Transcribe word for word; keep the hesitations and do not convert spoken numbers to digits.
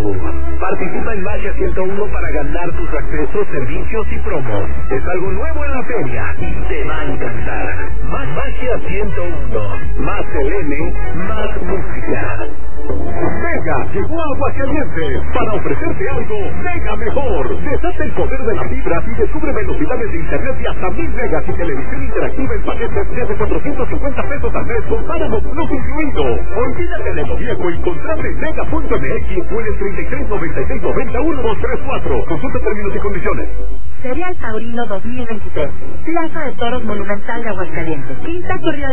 Participa en Magia ciento uno para ganar tus accesos, servicios y promos. Es algo nuevo en la feria y te va a encantar. Más Magia ciento uno. Más Selene, más música. Mega llegó a Aguascalientes para ofrecerte algo mega mejor. Desata el poder de las fibras y descubre velocidades de internet de hasta mil megas y televisión interactiva en paquetes desde cuatrocientos cincuenta pesos al mes con Paramount Plus incluido. Olvídate de lo viejo y contrate en mega punto m x o en el treinta y tres noventa y seis noventa uno dos tres cuatro. Consulta términos y condiciones. Serial Taurino dos mil veintitrés. Plaza de Toros Monumental de Aguascalientes. Quinta Corrida